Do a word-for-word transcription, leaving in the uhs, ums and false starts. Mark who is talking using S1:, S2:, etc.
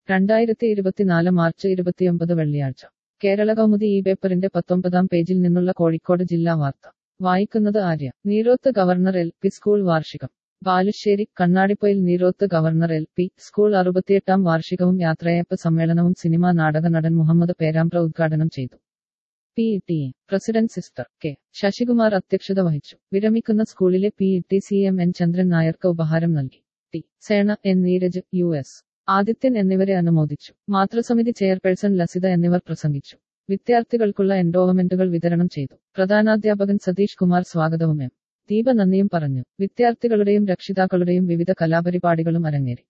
S1: രണ്ടായിരത്തി ഇരുപത്തിനാല് മാർച്ച് ഇരുപത്തിയൊമ്പത് വെള്ളിയാഴ്ച കേരള കൗമുദി ഈ പേപ്പറിന്റെ പത്തൊമ്പതാം പേജിൽ നിന്നുള്ള കോഴിക്കോട് ജില്ലാ വാർത്ത വായിക്കുന്നത് Arya. Neeroth governor L P school വാർഷികം. Balussery. Kannadipoyil Neeroth governor L P school അറുപത്തിയെട്ടാം വാർഷികവും യാത്രയയപ്പ് സമ്മേളനവും സിനിമാ നാടക നടൻ മുഹമ്മദ് പേരാമ്പ്ര ഉദ്ഘാടനം ചെയ്തു. P T A president sister K Sasikumar അധ്യക്ഷത വഹിച്ചു. വിരമിക്കുന്ന സ്കൂളിലെ P T C M N Chandran നായർക്ക് ഉപഹാരം നൽകി. T Sena, N Neeraj, U S Adithyan എന്നിവരെ അനുമോദിച്ചു. മാതൃസമിതി ചെയർപേഴ്സൺ ലസിത എന്നിവർ പ്രസംഗിച്ചു. വിദ്യാർത്ഥികൾക്കുള്ള എൻഡോവമെന്റുകൾ വിതരണം ചെയ്തു. പ്രധാനാധ്യാപകൻ സതീഷ് കുമാർ സ്വാഗതവും എം ദീപ നന്ദിയും പറഞ്ഞു. വിദ്യാർത്ഥികളുടെയും രക്ഷിതാക്കളുടെയും വിവിധ കലാപരിപാടികളും അരങ്ങേറി.